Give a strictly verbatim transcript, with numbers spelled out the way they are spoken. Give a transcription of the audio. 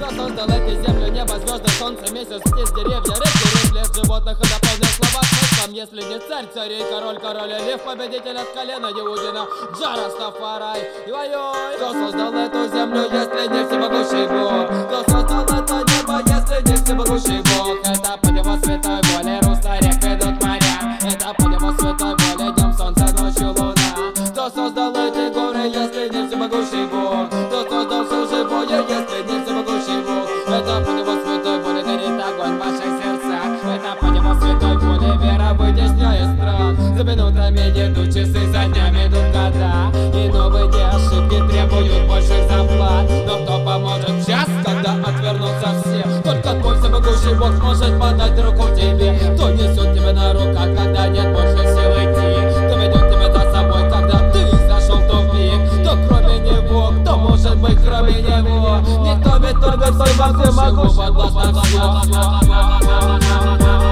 Кто создал эти землю, небо, звезды, солнце, месяц, птиц, деревья, реки, рек, лес, животных и наполнен слова смыслом. Если не царь царей, король короля, лев, победитель от колена Иудина, Джа Растафарай, ой-ой. Кто создал эту землю, если не всемогущий Бог? Кто создал это небо, если не всемогущий Бог? Это по его святой воле русло рек ведут моря. Это по его святой воле днем солнце, ночью луна. Кто создал эти горы, если не всемогущий Бог? Кто создал все живое, если не всемогущий Бог? Это по его святой воле горит огонь в ваших сердцах. Это по его святой воле вера вытесняет страх. За минутами идут часы, за днями идут года. И новые ошибки требуют больших зарплат. Но кто поможет в час, когда отвернутся все? Только твой всемогущий Бог сможет подать руку тебе. Кто несет тебя на руках, когда нет больше сил идти? Кто ведет тебя за собой, когда ты зашел в тупик? Кто кроме него, кто может быть кроме него? Никто ведь только всемогущий, подвластно всему.